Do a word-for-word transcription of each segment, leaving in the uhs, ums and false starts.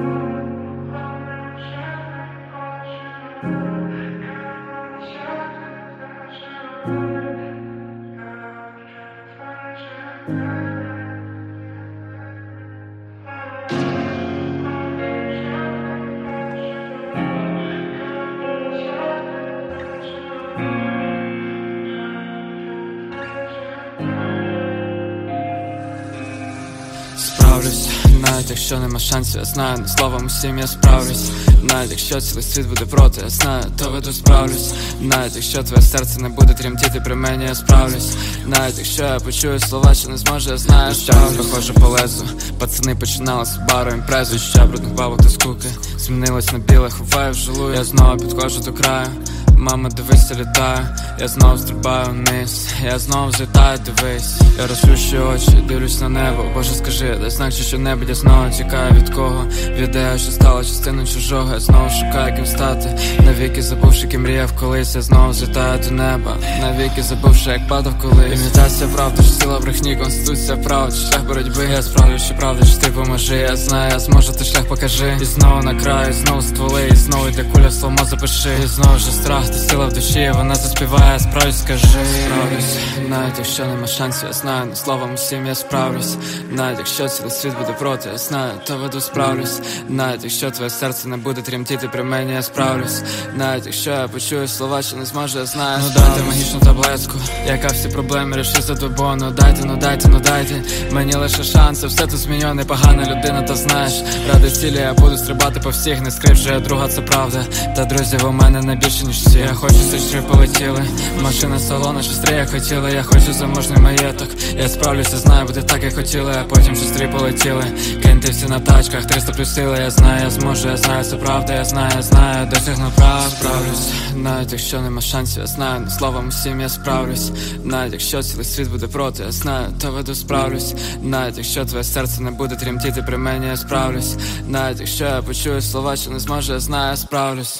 Справлюсь, навіть якщо нема шансів, я знаю, не словом усім я справлюсь. Навіть якщо цілий світ буде проти, я знаю, то веду справлюсь. Навіть якщо твоє серце не буде тремтіти при мені, я справлюсь. Навіть якщо я почую слова, що не зможу, я знаю, що похоже по лезу. Пацани починали з бару імпрезу, ще брудних бабок та скуки змінилось на біле, ховаю в жилу, я знову підходжу до краю. Мама, дивися, літаю, я знову стрибаю вниз, я знову взлітаю, дивись. Я розплющую очі, дивлюсь на небо. Боже, скажи, дай знак, чи що-небудь. Я знову тікаю від кого? Від ідеї, що стала частиною чужого. Я знову шукаю, ким стати, навіки забувши, ким мріяв колись. Я знову злітаю до неба, навіки забувши, як падав колись. Імітація правди, що сила брехні, конституція правди, шлях боротьби. Я справлю, що правда, що ти поможи. Я знаю, я зможу, ти шлях покажи. І знову на краю, і знову стволи, і знову йде куля, слово запиши. І знову же страх, ти сила в душі, вона заспіває, справлюсь, скажи. Справлюсь, навіть якщо нема шансів, я знаю, не словом усім я справлюсь. Навіть якщо цілий світ буде проти, я знаю, то веду справлюсь. Навіть якщо твоє серце не буде тремтіти при мені, я справлюсь. Навіть якщо я почую слова, що не зможу, я знаю. Ну дайте магічну таблетку, яка всі проблеми рішить за добу. Ну дайте, ну дайте, ну дайте мені лише шанси, все тут зміню, непогана людина, та знаєш. Ради цілі я буду стрибати по всіх, не скрив, що я друга, це правда. Та друзів у мене не більше, ніж всі. Я хочу, сестри полетіли, машина салона, шестри як хотіли. Я хочу заможний маєток, я справлюся, знаю, буде так, як хотіли. А потім шестри полетіли, кенти всі на тачках, триста плюс сили. Я знаю, я зможу, я знаю, це правда. Я знаю, я знаю, досягну прав. Справлюсь, навіть якщо нема шансів, я знаю, не словом усім я справлюсь. Навіть якщо цілий світ буде проти, я знаю, то веду справлюсь. Навіть якщо твоє серце не буде тремтіти при мені, я справлюсь. Навіть якщо я почую слова, що не зможу, я знаю, я справлюсь.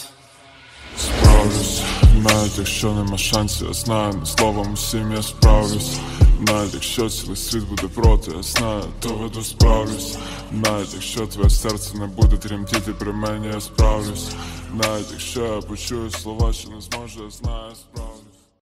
Справлюсь, навіть якщо нема шансів, я знаю, не словом усім я справлюсь. Навіть якщо цілий світ буде проти, я знаю, то веду справлюсь. Навіть якщо твоє серце не буде тремтіти при мені, я справлюсь. Навіть якщо я почую слова, що не зможу, я знаю, я справлюсь.